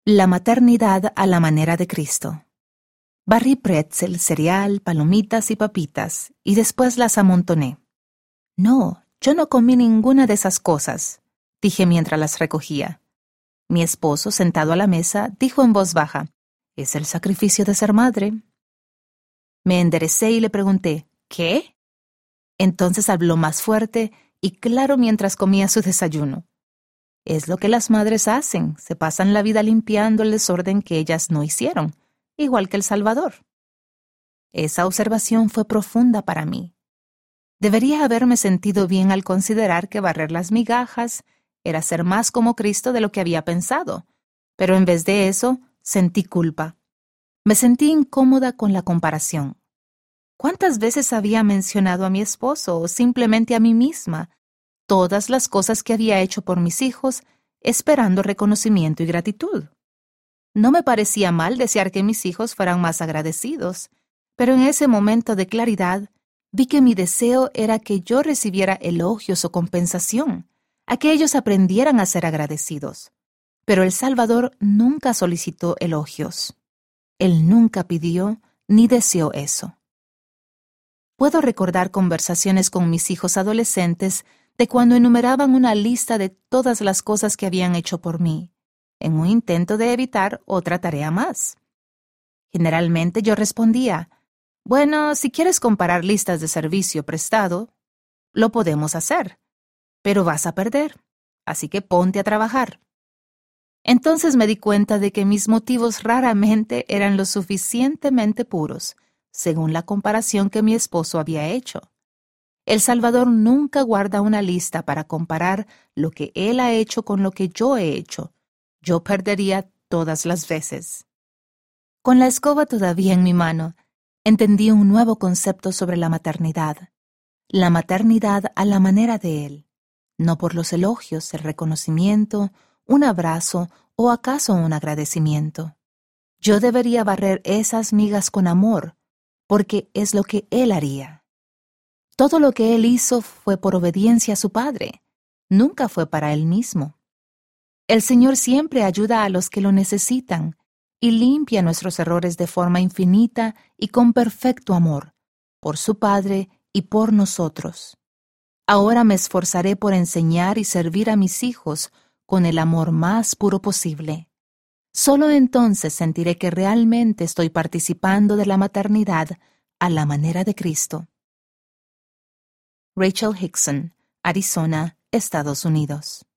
La maternidad a la manera de Cristo. Barrí pretzel, cereal, palomitas y papitas, y después las amontoné. No, yo no comí ninguna de esas cosas, dije mientras las recogía. Mi esposo, sentado a la mesa, dijo en voz baja, «Es el sacrificio de ser madre». Me enderecé y le pregunté, «¿Qué?». Entonces habló más fuerte y claro mientras comía su desayuno. Es lo que las madres hacen, se pasan la vida limpiando el desorden que ellas no hicieron, igual que El Salvador. Esa observación fue profunda para mí. Debería haberme sentido bien al considerar que barrer las migajas era ser más como Cristo de lo que había pensado, pero en vez de eso, sentí culpa. Me sentí incómoda con la comparación. ¿Cuántas veces había mencionado a mi esposo o simplemente a mí misma todas las cosas que había hecho por mis hijos, esperando reconocimiento y gratitud? No me parecía mal desear que mis hijos fueran más agradecidos, pero en ese momento de claridad vi que mi deseo era que yo recibiera elogios o compensación, a que ellos aprendieran a ser agradecidos. Pero El Salvador nunca solicitó elogios. Él nunca pidió ni deseó eso. Puedo recordar conversaciones con mis hijos adolescentes de cuando enumeraban una lista de todas las cosas que habían hecho por mí, en un intento de evitar otra tarea más. Generalmente yo respondía, «Bueno, si quieres comparar listas de servicio prestado, lo podemos hacer, pero vas a perder, así que ponte a trabajar». Entonces me di cuenta de que mis motivos raramente eran lo suficientemente puros, según la comparación que mi esposo había hecho. El Salvador nunca guarda una lista para comparar lo que Él ha hecho con lo que yo he hecho. Yo perdería todas las veces. Con la escoba todavía en mi mano, entendí un nuevo concepto sobre la maternidad. La maternidad a la manera de Él, no por los elogios, el reconocimiento, un abrazo o acaso un agradecimiento. Yo debería barrer esas migas con amor, porque es lo que Él haría. Todo lo que Él hizo fue por obediencia a su Padre, nunca fue para Él mismo. El Señor siempre ayuda a los que lo necesitan y limpia nuestros errores de forma infinita y con perfecto amor, por su Padre y por nosotros. Ahora me esforzaré por enseñar y servir a mis hijos con el amor más puro posible. Solo entonces sentiré que realmente estoy participando de la maternidad a la manera de Cristo. Rachel Hickson, Arizona, Estados Unidos.